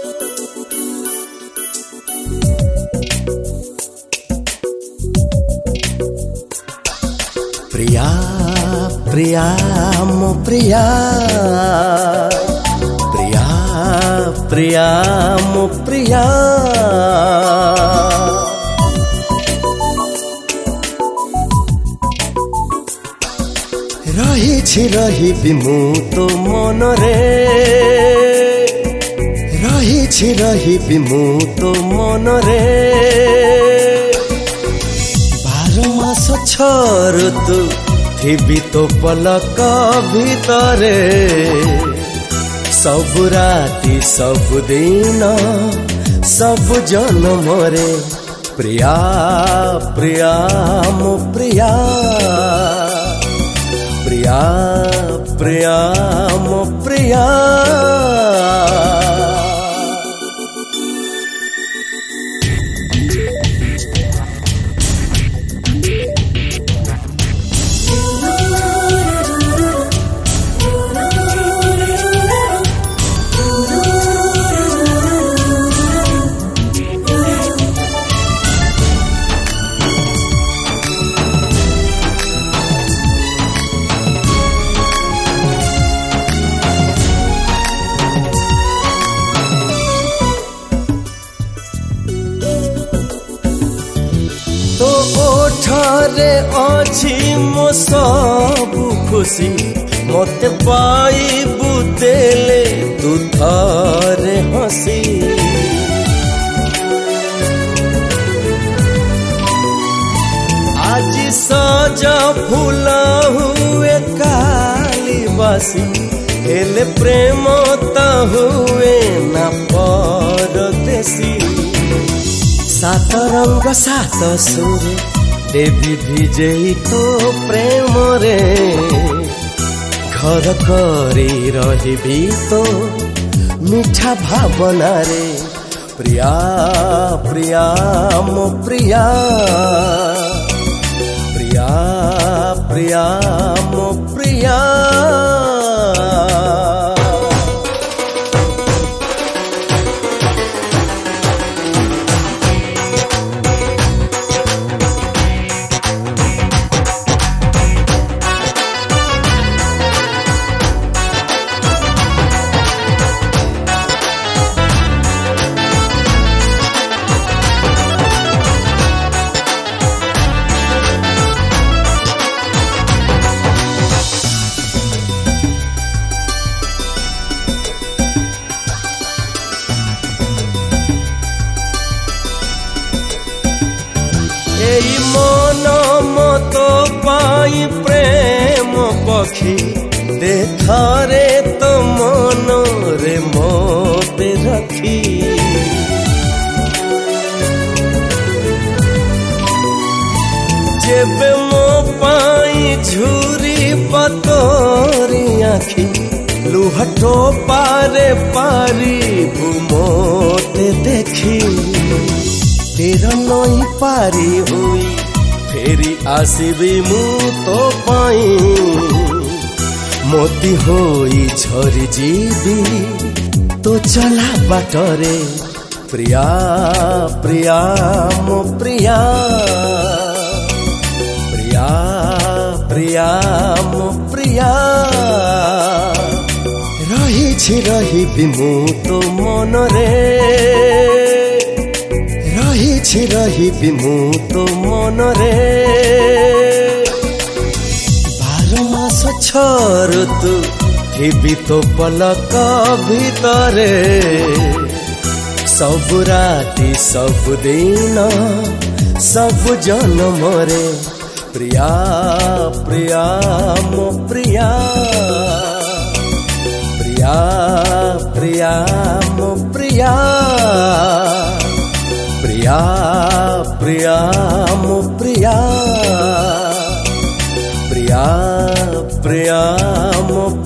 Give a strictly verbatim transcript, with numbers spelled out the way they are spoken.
प्रिया प्रिया मो प्रिया प्रिया प्रिया मो प्रिया रही रही मु तो मन रे रही रही मु तो मन रे बार मास छर तू थिबी तो पलक भितरे सब राति सब दिन सब जन्म रे प्रिया प्रिया मो प्रिया प्रिया प्रिया मो प्रिया तो ओठरे अछि मो सब खुशी मते पाई बुतेले तू थारे हसी आज सजा फूला हुए काली बासी हेले प्रेम ता हुए ना परदेसी सात रंग सात सुर देवी भिजे तो प्रेम रे घर करी रही तो मीठा भावना रे प्रिया प्रिया मो प्रिया प्रिया प्रिया मो प्रिया एई मन मत पाई प्रेम पक्षी देखारे तो मन रे मते रखी जेबे मो पाई झुरी पतोरी आखी लुहटो पारे पारी भूमोते देखी तेरा नई पारी हुई फेरी आसीबी मु तो पाई मोती होई झरी जीवी तो चला बाटरे प्रिया प्रिया मो प्रिया प्रिया प्रिया मो प्रिया रही रही मु तो मन रे रही रही मु तो मन रे बार मास छर तू थिबी तो पलक भितरे सब राति सब दिन सब जन्म रे प्रिया प्रिया मो प्रिया प्रिया प्रिया मो प्रिया प्रिया प्रिया मो प्रिया प्रिया प्रिया मो